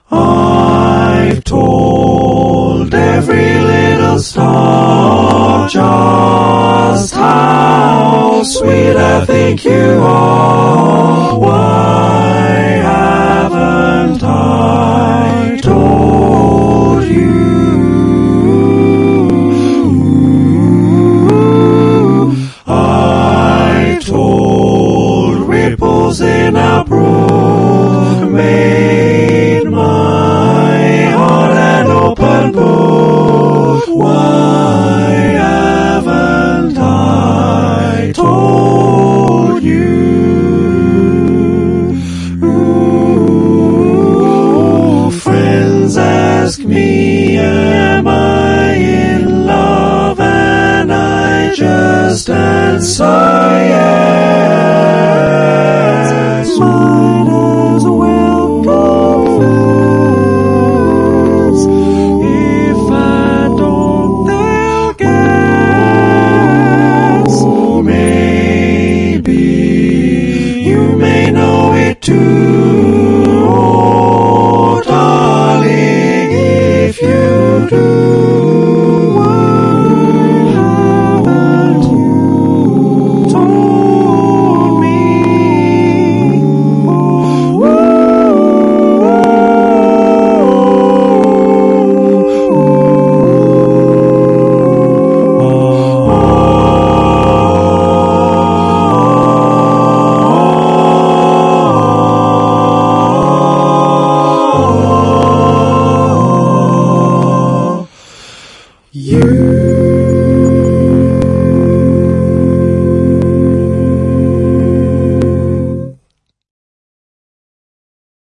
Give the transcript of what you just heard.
I've told every little star just how sweet I think you are. Why haven't I told you? I told ripples in a brook made my heart an open book. Why haven't I told you? Friends ask me, am I in love? And I just answer yes.